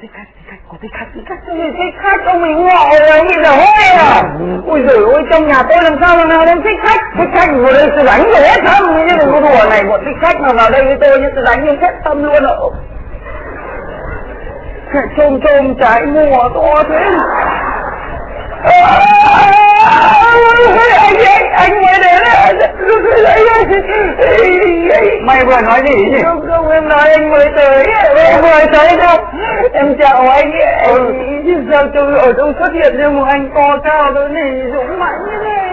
thích khách ông mình ngọ rồi bị dở hơi à. Ôi giời ơi, trong nhà tôi làm sao nào đem thích khách vào đây tôi đánh rồi hết tâm chứ đừng có đùa này. Bọn thích khách mà vào đây với tôi nhưng tôi đánh nhưng hết tâm luôn ạ. Trôm trái mùa to thế. Anh mới đến mày vừa nói gì nhỉ? Không, em nói anh mới tới. Em vừa tới đâu. Em chào anh. Sao tôi ở đâu xuất hiện ra một anh to cao tôi này dũng mãnh thế này.